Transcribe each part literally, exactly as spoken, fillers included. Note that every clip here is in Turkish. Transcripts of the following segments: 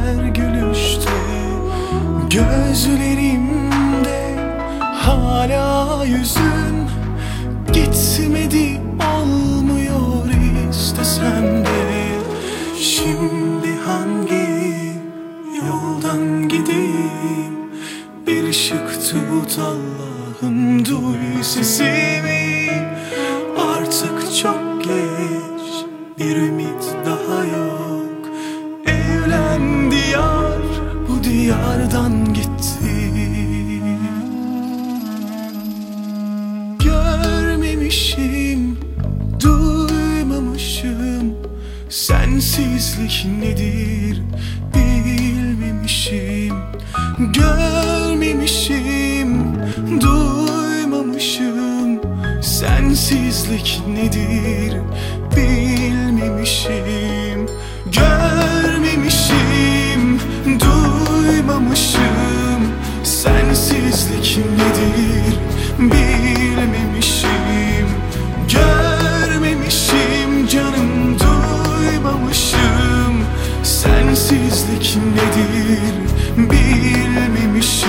her gülüşte. Gözlerimde hala yüzün, gitmedi olmuyor istesem de. Şimdi hangi yoldan gideyim, bir ışık tut Allah'ım, duy sesimi. Artık çok geç, bir ümit daha yok. Evlendi yar, bu diyardan gitti. Görmemişim, duymamışım, sensizlik nedir bilmemişim. Görmemişim, duymamışım, sensizlik nedir bilmemişim. Görmemişim, duymamışım, sensizlik nedir bilmemişim. Görmemişim canım, duymamışım, sensizlik nedir bilmemişim.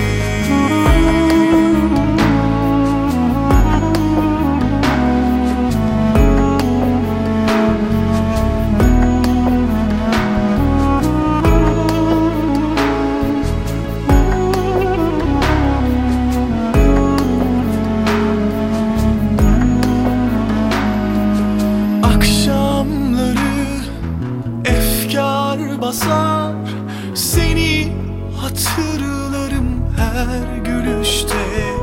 Basar, seni hatırlarım her gülüşte.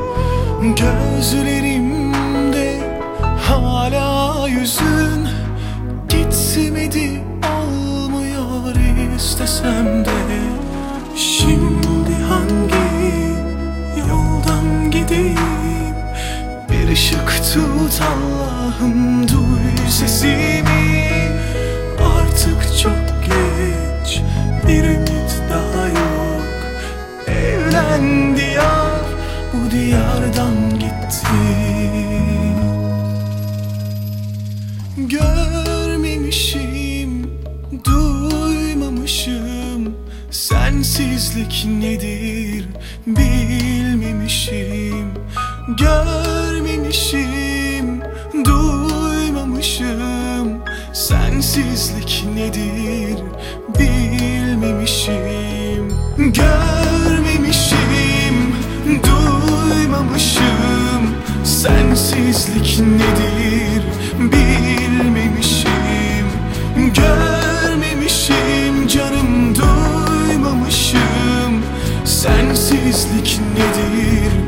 Gözlerimde hala yüzün, gitmedi olmuyor istesem de. Şimdi hangi yoldan gideyim, bir ışık tut Allah'ım, duy sesimi. Artık çok geç, bir ümit daha yok. Evlendi yar, bu diyardan gitti. Görmemişim, duymamışım, sensizlik nedir bilmemişim. Görmemişim, duymamışım, sensizlik nedir bilmemişim. Görmemişim, duymamışım, sensizlik nedir bilmemişim. Görmemişim canım, duymamışım, sensizlik nedir